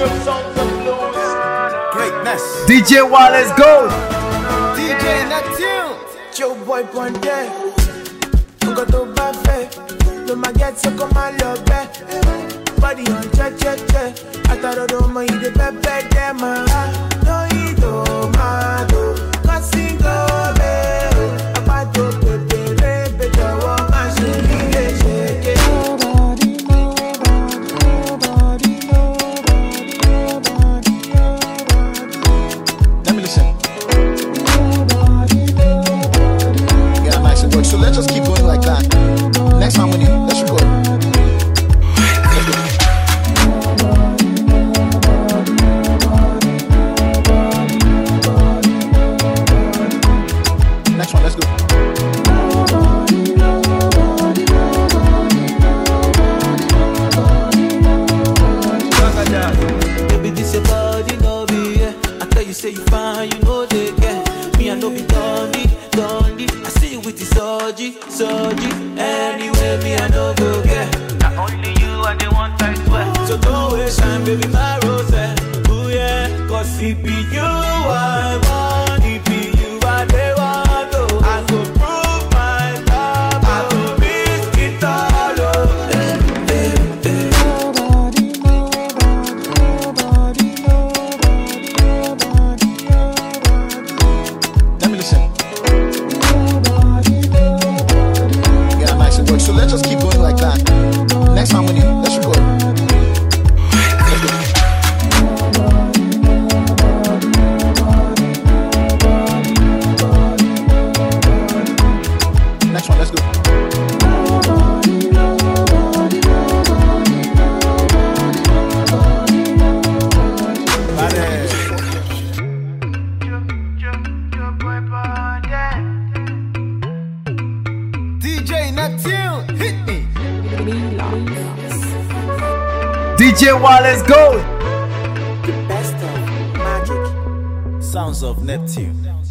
Greatness. DJ Wallace Gold. DJ Neptune. Joe boy Ponte. Ungo to bafe. No ma get so come and love it. Body on che. Ataro do mo ide pepe de ma. No ido ma do. Cause go be. Apato pepe rebe jawo ma shiri le shake. Let me listen. Yeah, nice and good. So let's just keep going like that. Next harmony, let's record. Let's go. Next one, let's go. Baby, this your body, no be, yeah. I tell you, say you fine, you know they get me, I know be dundee. I see you with the surgery. Anyway, me, I know go get. Not only you, I the one I swear. So don't waste time, baby, my rose. Ooh, yeah, cause it be you, I want. It be you, I they want. Oh, I go prove my love. I go risk it all. Oh, Let me listen. Yeah, nice and good. So let's just keep going like that. Next harmony, let's record. Let's go. Next one, let's go. DJ Neptune, hit me. DJ Wallace Gold. The best of magic. Sounds of Neptune.